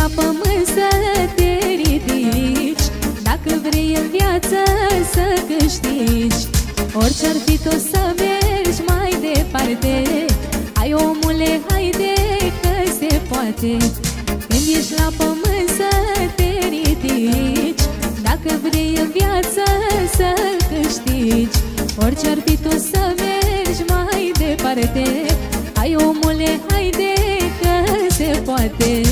la pământ să te ridici, dacă vrei în viață să câștigi. Orice-ar fi tu să mergi mai departe, hai omule, haide că se poate. Când ești la pământ să te ridici, dacă vrei în viață să câștigi. Orice-ar fi tu să mergi mai departe, hai omule, haide că se poate.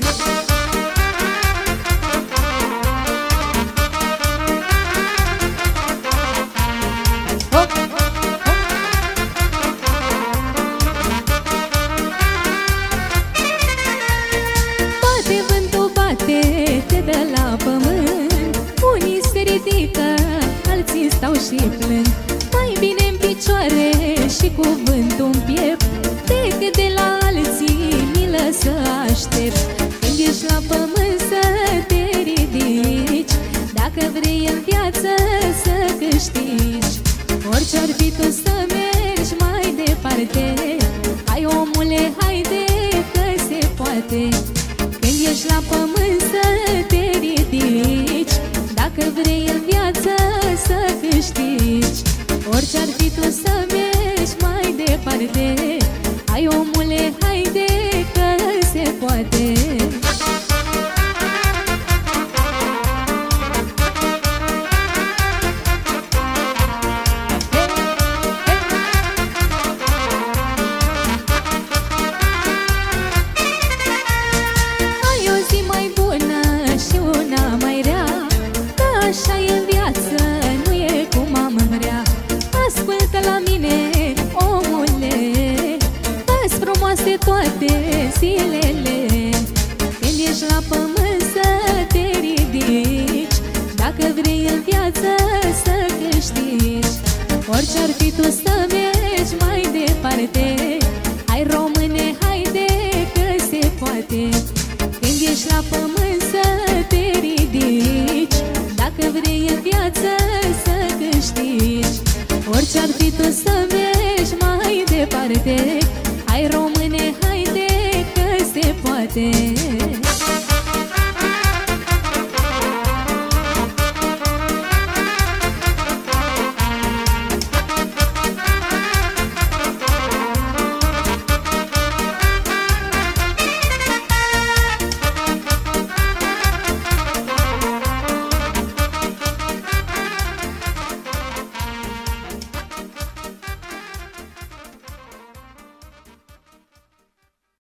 Bate vântul, bate, te dă la pământ. Unii se ridică, alții stau și plâng. Mai bine în picioare și cuvântul în piept, decât de la alții milă să aștept. Când ești la pământ să te ridici, dacă vrei în viață să câștigi. Orice-ar fi tu să mergi mai departe, hai omule, haide că se poate. Când ești la pământ să te ridici, dacă vrei în viață să câștigi. Orice-ar fi tu să mergi mai departe, hai omule, haide că se poate. Ai o zi mai bună și una mai rea, că așa e în viață, nu e cum am vrea. Ascultă la mine, omule, că-s frumoase toate zilele. Când ești la pământ să te ridici, dacă vrei în viață să câștigi. Orice-ar fi tu să mergi mai departe, hai române, haide că se poate. Când ești la pământ să te ridici, dacă vrei în viață să câștigi. Orice-ar fi tu să mergi mai departe, hai române, haide că se poate.